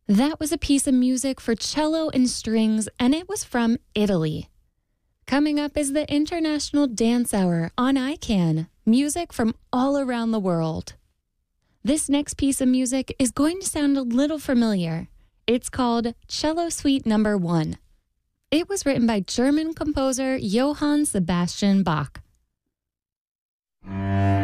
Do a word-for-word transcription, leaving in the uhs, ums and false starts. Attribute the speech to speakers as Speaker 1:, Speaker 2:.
Speaker 1: That was a piece of music for cello and strings, and it was from Italy. Coming up is the International Dance Hour on I CAN, music from all around the world. This next piece of music is going to sound a little familiar. It's called Cello Suite Number One. It was written by German composer Johann Sebastian Bach.